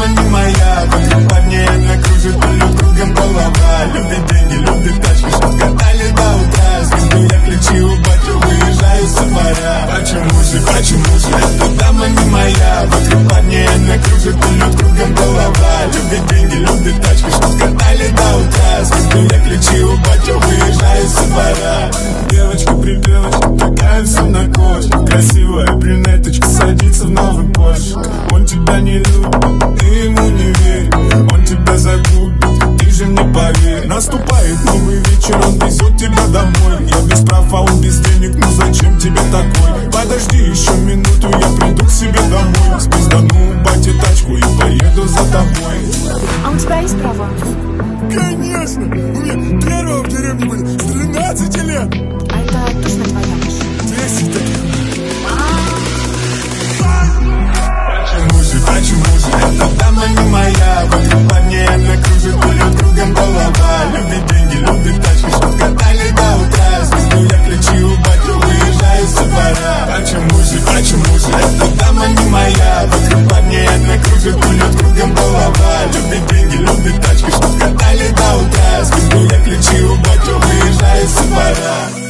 дама не моя. Вокруг парней она кружит, полет кругом голова. Любит деньги, любит тачки, чтоб катали до утра. Звезду я ключи у батю, выезжаю со двора. Почему же эта дама не моя? Вокруг парней она кружит, полет кругом голова. Любит деньги, любит тачки, чтоб катали до утра. Звезду я ключи у батю, выезжаю со двора. Девочка, такая вся на коже. Красивая брюнеточка садится в новый Порш. Он тебя не любит, ты ему не верь. Он тебя загубит, ты же мне поверь. Наступает новый вечер, он везет тебя домой. Я без прав, а он без денег, ну зачем тебе такой? Подожди еще минуту, я приду к себе домой. Спиздану у бати тачку и поеду за тобой. А у тебя есть права? Конечно! У меня первого в деревне были с 13 лет! А это точно твоя машина? 10 таких. Почему же эта дама не моя? Вокруг парней она кружит, полет кругом голова. Любит деньги, любит тачки, чтоб катали до утра. Звезду я ключи у батю, выезжаю со двора. Почему же эта дама не моя? Вокруг парней она кружит, полет кругом голова. Любит деньги, любит тачки, чтоб катали до утра. Звезду я ключи у батю, выезжаю со двора.